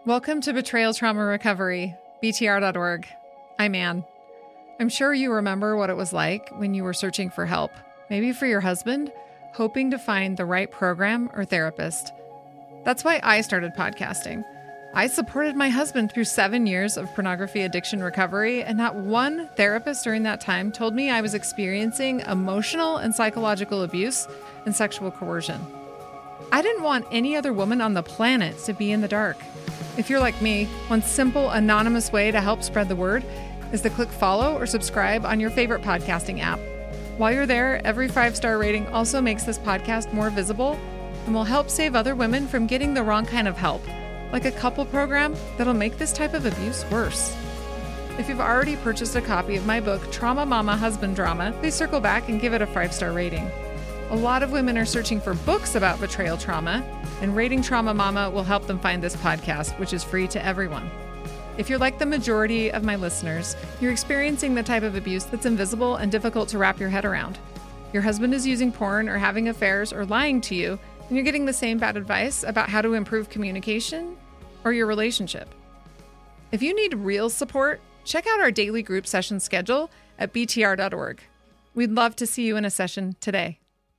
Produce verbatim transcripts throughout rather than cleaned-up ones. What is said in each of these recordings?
Welcome to Betrayal Trauma Recovery, B T R dot org. I'm Ann. I'm sure you remember what it was like when you were searching for help, maybe for your husband, hoping to find the right program or therapist. That's why I started podcasting. I supported my husband through seven years of pornography addiction recovery, and not one therapist during that time told me I was experiencing emotional and psychological abuse and sexual coercion. I didn't want any other woman on the planet to be in the dark. If you're like me, one simple, anonymous way to help spread the word is to click follow or subscribe on your favorite podcasting app. While you're there, every five-star rating also makes this podcast more visible and will help save other women from getting the wrong kind of help, like a couple program that'll make this type of abuse worse. If you've already purchased a copy of my book, Trauma Mama Husband Drama, please circle back and give it a five-star rating. A lot of women are searching for books about betrayal trauma, and rating Trauma Mama will help them find this podcast, which is free to everyone. If you're like the majority of my listeners, you're experiencing the type of abuse that's invisible and difficult to wrap your head around. Your husband is using porn or having affairs or lying to you, and you're getting the same bad advice about how to improve communication or your relationship. If you need real support, check out our daily group session schedule at B T R dot org. We'd love to see you in a session today.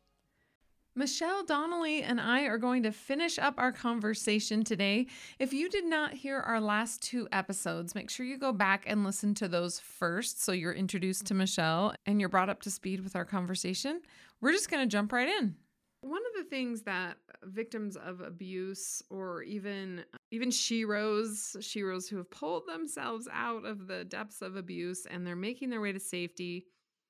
Michelle Donnelly and I are going to finish up our conversation today. If you did not hear our last two episodes, make sure you go back and listen to those first so you're introduced to Michelle and you're brought up to speed with our conversation. We're just going to jump right in. One of the things that victims of abuse or even even sheroes, sheroes who have pulled themselves out of the depths of abuse and they're making their way to safety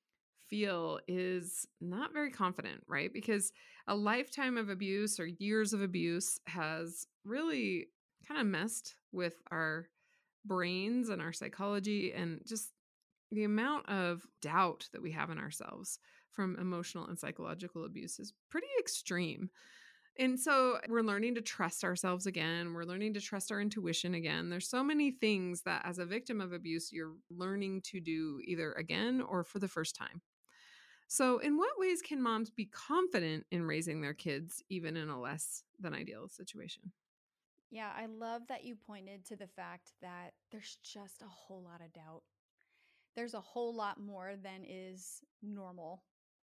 feel is not very confident, right? Because a lifetime of abuse or years of abuse has really kind of messed with our brains and our psychology, and just the amount of doubt that we have in ourselves from emotional and psychological abuse is pretty extreme. And so we're learning to trust ourselves again. We're learning to trust our intuition again. There's so many things that as a victim of abuse, you're learning to do either again or for the first time. So, in what ways can moms be confident in raising their kids, even in a less than ideal situation? Yeah, I love that you pointed to the fact that there's just a whole lot of doubt. There's a whole lot more than is normal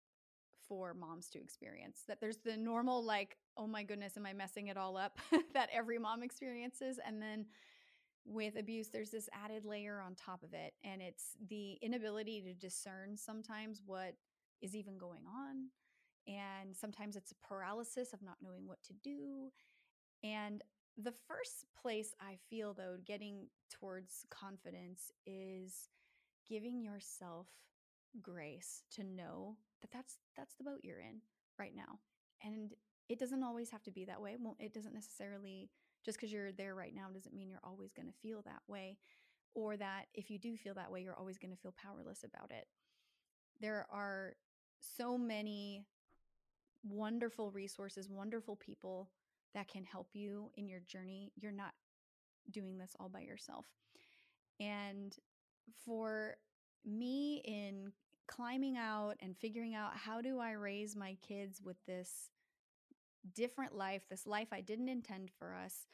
for moms to experience. That there's the normal, like, oh my goodness, am I messing it all up that every mom experiences? And then with abuse, there's this added layer on top of it. And it's the inability to discern sometimes what is even going on. And sometimes it's a paralysis of not knowing what to do. And the first place I feel, though, getting towards confidence is giving yourself grace to know that that's that's the boat you're in right now. And it doesn't always have to be that way. Well, it doesn't necessarily, just because you're there right now doesn't mean you're always going to feel that way, or that if you do feel that way, you're always going to feel powerless about it. There are so many wonderful resources, wonderful people that can help you in your journey. You're not doing this all by yourself. And for me, in climbing out and figuring out how do I raise my kids with this different life, this life I didn't intend for us,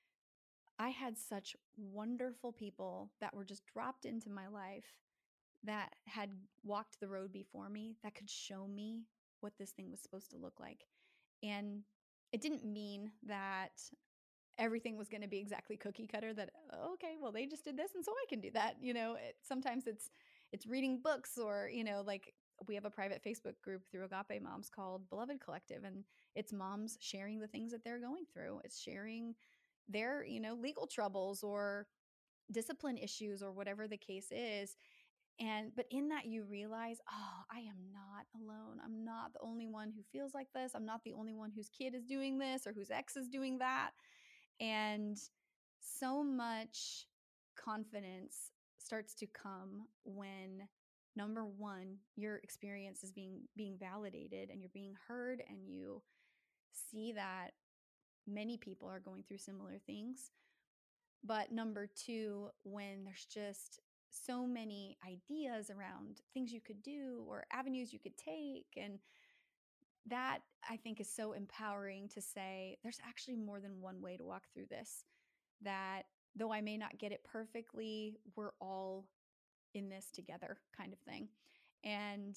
I had such wonderful people that were just dropped into my life that had walked the road before me, that could show me what this thing was supposed to look like. And it didn't mean that everything was going to be exactly cookie cutter, that, okay, well, they just did this and so I can do that. You know, it, sometimes it's, it's reading books, or, you know, like we have a private Facebook group through Agape Moms called Beloved Collective, and it's moms sharing the things that they're going through. It's sharing their, you know, legal troubles or discipline issues or whatever the case is. And, but in that you realize, oh, I am not alone. I'm not the only one who feels like this. I'm not the only one whose kid is doing this or whose ex is doing that. And so much confidence starts to come when, number one, your experience is being being validated and you're being heard, and you see that many people are going through similar things. But number two, when there's just so many ideas around things you could do or avenues you could take, and that, I think, is so empowering to say there's actually more than one way to walk through this. that though I may not get it perfectly, we're all in this together kind of thing. And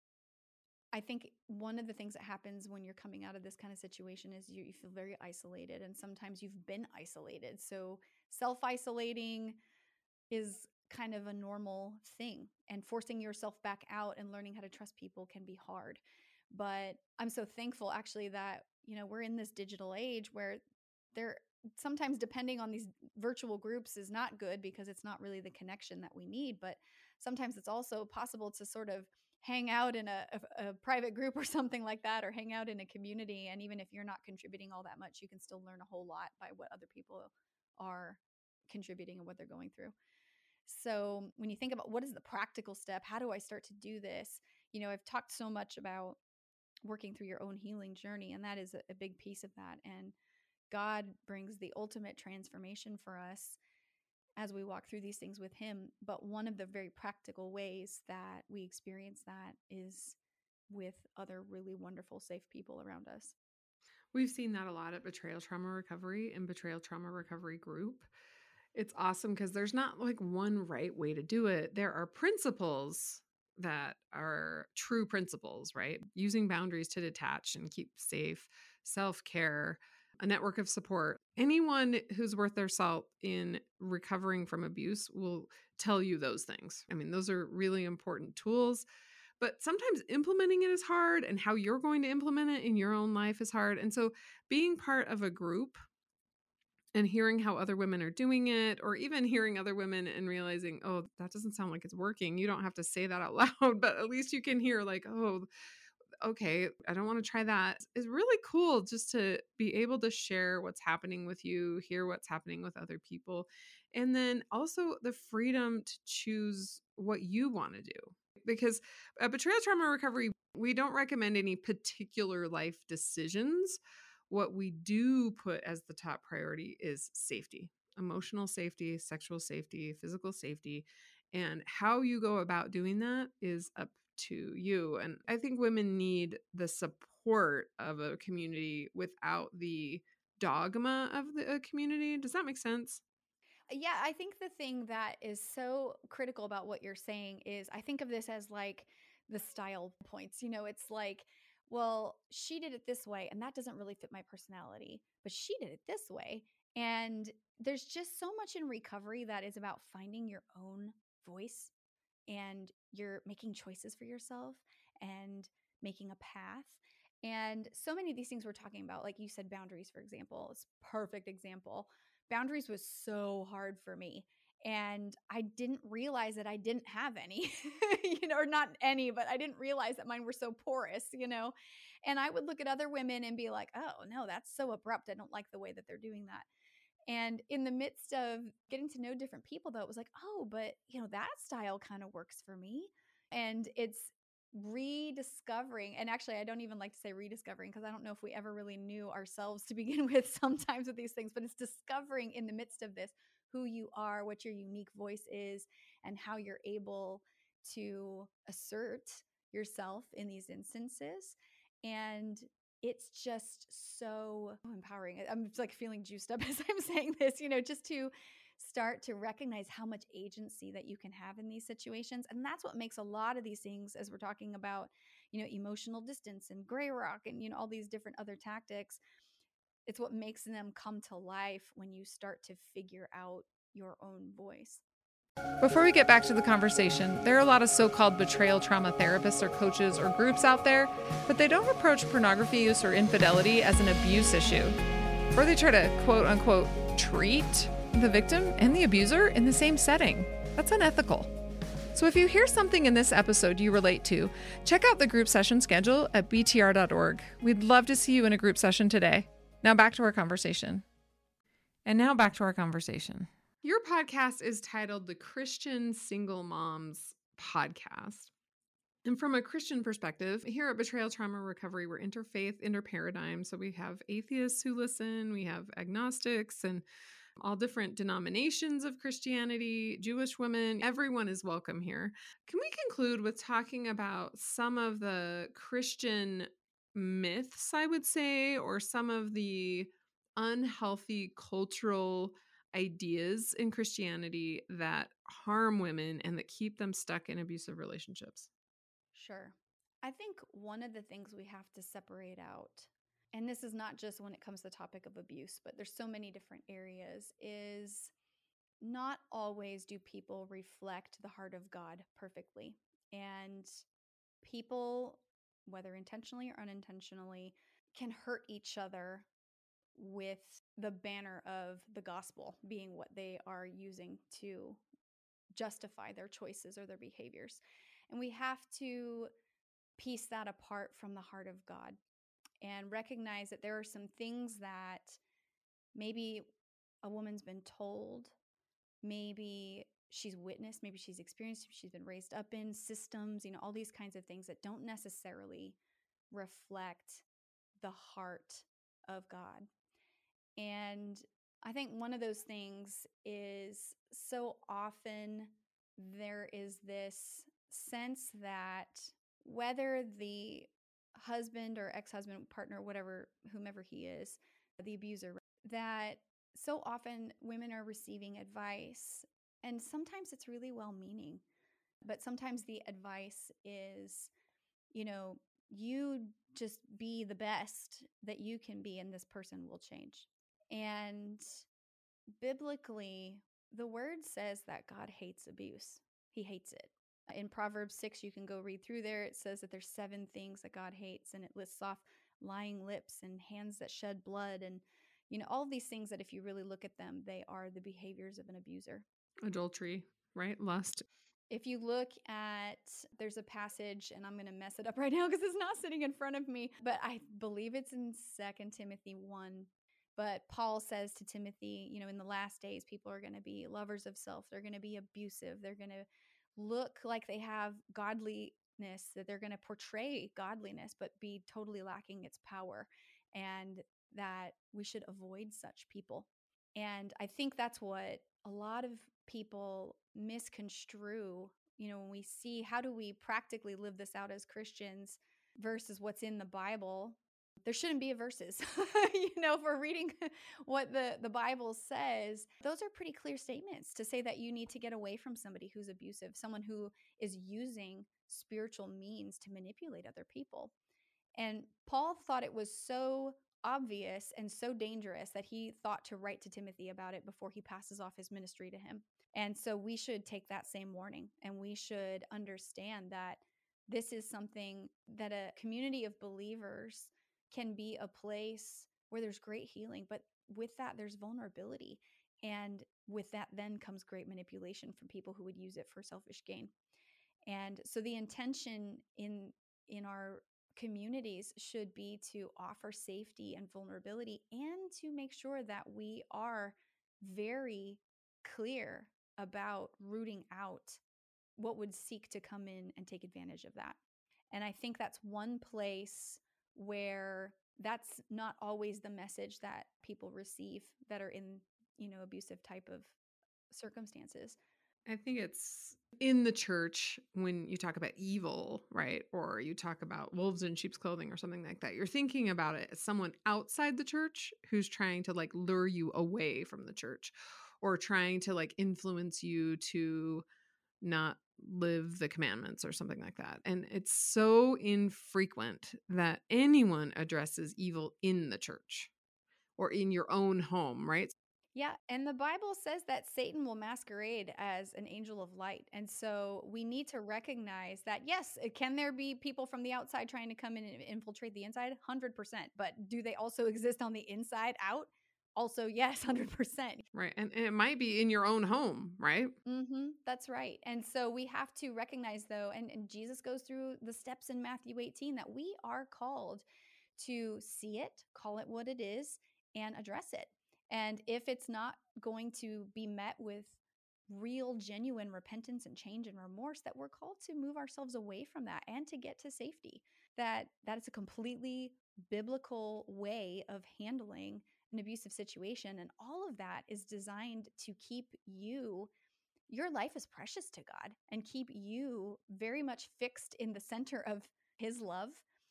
I think one of the things that happens when you're coming out of this kind of situation is you, you feel very isolated, and sometimes you've been isolated. So self isolating is kind of a normal thing, and forcing yourself back out and learning how to trust people can be hard. But I'm so thankful actually that, you know, we're in this digital age where there sometimes depending on these virtual groups is not good because it's not really the connection that we need, but sometimes it's also possible to sort of hang out in a, a, a private group or something like that, or hang out in a community, and even if you're not contributing all that much, you can still learn a whole lot by what other people are contributing and what they're going through. So when you think about what is the practical step, how do I start to do this? You know, I've talked so much about working through your own healing journey, and that is a, a big piece of that. And God brings the ultimate transformation for us as we walk through these things with Him. But one of the very practical ways that we experience that is with other really wonderful, safe people around us. We've seen that a lot at Betrayal Trauma Recovery and Betrayal Trauma Recovery Group. It's awesome because there's not like one right way to do it. There are principles that are true principles, right? Using boundaries to detach and keep safe, self-care, a network of support. Anyone who's worth their salt in recovering from abuse will tell you those things. I mean, those are really important tools, but sometimes implementing it is hard, and how you're going to implement it in your own life is hard. And so being part of a group and hearing how other women are doing it, or even hearing other women and realizing, oh, that doesn't sound like it's working. You don't have to say that out loud, but at least you can hear like, oh, okay, I don't want to try that. It's really cool just to be able to share what's happening with you, hear what's happening with other people, and then also the freedom to choose what you want to do. Because at Betrayal Trauma Recovery, we don't recommend any particular life decisions. What we do put as the top priority is safety, emotional safety, sexual safety, physical safety. And how you go about doing that is up to you. And I think women need the support of a community without the dogma of the community. Does that make sense? Yeah, I think the thing that is so critical about what you're saying is I think of this as like the style points. You know, it's like, well, she did it this way, and that doesn't really fit my personality, but she did it this way. And there's just so much in recovery that is about finding your own voice, and you're making choices for yourself and making a path. And so many of these things we're talking about, like you said, boundaries, for example, is a perfect example. Boundaries was so hard for me. And I didn't realize that I didn't have any, you know, or not any, but I didn't realize that mine were so porous, you know. And I would look at other women and be like, oh, no, that's so abrupt. I don't like the way that they're doing that. And in the midst of getting to know different people, though, it was like, oh, but you know, that style kind of works for me. And it's rediscovering. And actually, I don't even like to say rediscovering because I don't know if we ever really knew ourselves to begin with sometimes with these things, but it's discovering in the midst of this who you are, what your unique voice is, and how you're able to assert yourself in these instances. And it's just so empowering. I'm just like feeling juiced up as I'm saying this, you know, just to start to recognize how much agency that you can have in these situations. And that's what makes a lot of these things, as we're talking about, you know, emotional distance and gray rock and, you know, all these different other tactics. It's what makes them come to life when you start to figure out your own voice. Before we get back to the conversation, there are a lot of so-called betrayal trauma therapists or coaches or groups out there, but they don't approach pornography use or infidelity as an abuse issue. Or they try to quote unquote treat the victim and the abuser in the same setting. That's unethical. So if you hear something in this episode you relate to, check out the group session schedule at b t r dot org. We'd love to see you in a group session today. Now back to our conversation. And now back to our conversation. Your podcast is titled the Christian Single Moms Podcast. And from a Christian perspective, here at Betrayal Trauma Recovery, we're interfaith, interparadigm. So we have atheists who listen, we have agnostics, and all different denominations of Christianity, Jewish women, everyone is welcome here. Can we conclude with talking about some of the Christian myths, I would say, or some of the unhealthy cultural ideas in Christianity that harm women and that keep them stuck in abusive relationships? Sure. I think one of the things we have to separate out, and this is not just when it comes to the topic of abuse, but there's so many different areas, is not always do people reflect the heart of God perfectly. And people, whether intentionally or unintentionally, can hurt each other with the banner of the gospel being what they are using to justify their choices or their behaviors. And we have to piece that apart from the heart of God and recognize that there are some things that maybe a woman's been told, maybe she's witnessed, maybe she's experienced, she's been raised up in systems, you know, all these kinds of things that don't necessarily reflect the heart of God. And I think one of those things is so often there is this sense that whether the husband or ex-husband, partner, whatever, whomever he is, the abuser, that so often women are receiving advice, and sometimes it's really well-meaning, but sometimes the advice is, you know, you just be the best that you can be and this person will change. And biblically, the word says that God hates abuse. He hates it. In Proverbs six, you can go read through there. It says that there's seven things that God hates, and it lists off lying lips and hands that shed blood, and you know, all of these things that if you really look at them, they are the behaviors of an abuser. Adultery, right? Lust. If you look at, there's a passage, and I'm going to mess it up right now because it's not sitting in front of me, but I believe it's in Second Timothy one. But Paul says to Timothy, you know, in the last days, people are going to be lovers of self. They're going to be abusive. They're going to look like they have godliness, that they're going to portray godliness, but be totally lacking its power, and that we should avoid such people. And I think that's what a lot of people misconstrue, you know, when we see how do we practically live this out as Christians versus what's in the Bible. There shouldn't be a verses. You know, if we're reading what the, the Bible says, those are pretty clear statements to say that you need to get away from somebody who's abusive, someone who is using spiritual means to manipulate other people. And Paul thought it was so obvious and so dangerous that he thought to write to Timothy about it before he passes off his ministry to him. And so we should take that same warning, and we should understand that this is something that a community of believers can be a place where there's great healing, but with that, there's vulnerability. And with that, then comes great manipulation from people who would use it for selfish gain. And so the intention in in our communities should be to offer safety and vulnerability, and to make sure that we are very clear about rooting out what would seek to come in and take advantage of that. And I think that's one place where that's not always the message that people receive that are in, you know, abusive type of circumstances. I think it's in the church when you talk about evil, right? Or you talk about wolves in sheep's clothing or something like that. You're thinking about it as someone outside the church who's trying to like lure you away from the church, or trying to like influence you to not live the commandments or something like that. And it's so infrequent that anyone addresses evil in the church or in your own home, right? Yeah, and the Bible says that Satan will masquerade as an angel of light. And so we need to recognize that, yes, uh, can there be people from the outside trying to come in and infiltrate the inside? one hundred percent. But do they also exist on the inside out? Also, yes, one hundred percent. Right. And, and it might be in your own home, right? Mm-hmm, that's right. And so we have to recognize, though, and, and Jesus goes through the steps in Matthew eighteen, that we are called to see it, call it what it is, and address it. And if it's not going to be met with real, genuine repentance and change and remorse, that we're called to move ourselves away from that and to get to safety. That that is a completely biblical way of handling an abusive situation. And all of that is designed to keep you, your life is precious to God, and keep you very much fixed in the center of his love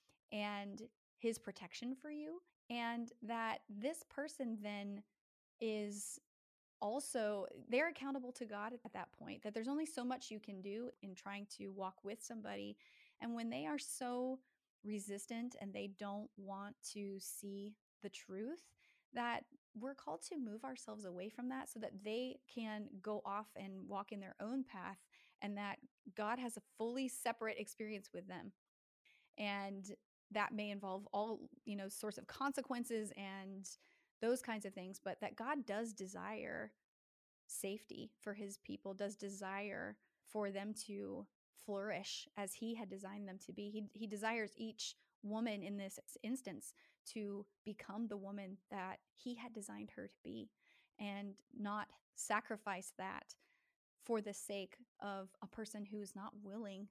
and his protection for you. And that this person then is also they're accountable to God at that point, that there's only so much you can do in trying to walk with somebody. And when they are so resistant and they don't want to see the truth, that we're called to move ourselves away from that so that they can go off and walk in their own path, and that God has a fully separate experience with them. And that may involve all, you know, sorts of consequences and those kinds of things, but that God does desire safety for his people, does desire for them to flourish as he had designed them to be. He, he desires each woman in this instance to become the woman that he had designed her to be, and not sacrifice that for the sake of a person who is not willing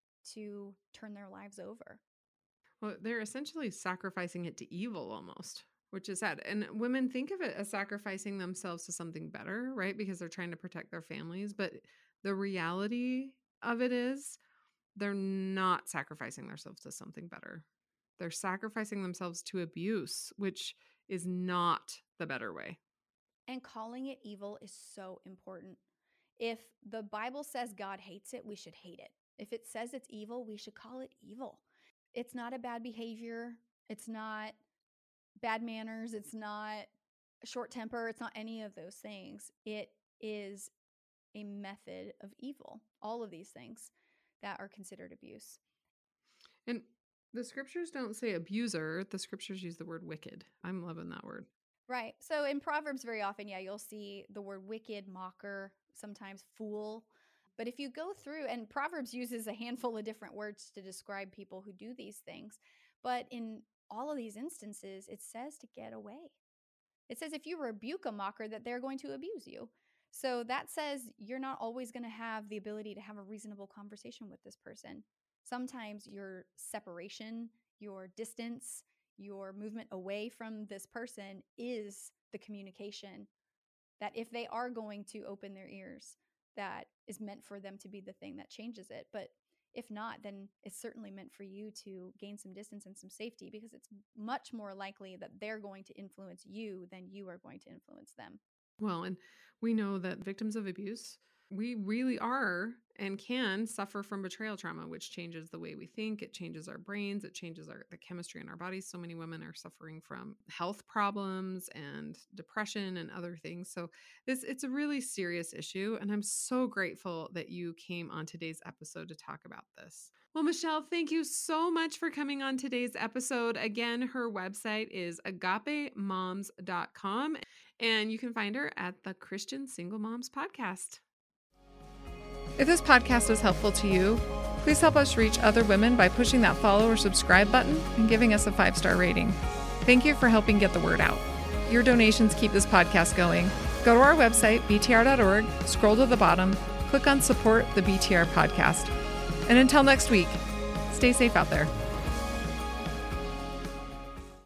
to turn their lives over. Well, they're essentially sacrificing it to evil almost, which is sad. And women think of it as sacrificing themselves to something better, right? Because they're trying to protect their families. But the reality of it is they're not sacrificing themselves to something better. They're sacrificing themselves to abuse, which is not the better way. And calling it evil is so important. If the Bible says God hates it, we should hate it. If it says it's evil, we should call it evil. It's not a bad behavior. It's not bad manners. It's not short temper. It's not any of those things. It is a method of evil. All of these things that are considered abuse. And the scriptures don't say abuser. The scriptures use the word wicked. I'm loving that word. Right. So in Proverbs, very often, yeah, you'll see the word wicked, mocker, sometimes fool. But if you go through, and Proverbs uses a handful of different words to describe people who do these things, but in all of these instances, it says to get away. It says if you rebuke a mocker, that they're going to abuse you. So that says you're not always going to have the ability to have a reasonable conversation with this person. Sometimes your separation, your distance, your movement away from this person is the communication that if they are going to open their ears, that is meant for them to be the thing that changes it. But if not, then it's certainly meant for you to gain some distance and some safety, because it's much more likely that they're going to influence you than you are going to influence them. Well, and we know that victims of abuse, we really are and can suffer from betrayal trauma, which changes the way we think. It changes our brains. It changes our the chemistry in our bodies. So many women are suffering from health problems and depression and other things. So this it's a really serious issue. And I'm so grateful that you came on today's episode to talk about this. Well, Michelle, thank you so much for coming on today's episode. Again, her website is agape moms dot com, and you can find her at the Christian Single Moms Podcast. If this podcast is helpful to you, please help us reach other women by pushing that follow or subscribe button and giving us a five-star rating. Thank you for helping get the word out. Your donations keep this podcast going. Go to our website, b t r dot org, scroll to the bottom, click on Support the B T R Podcast. And until next week, stay safe out there.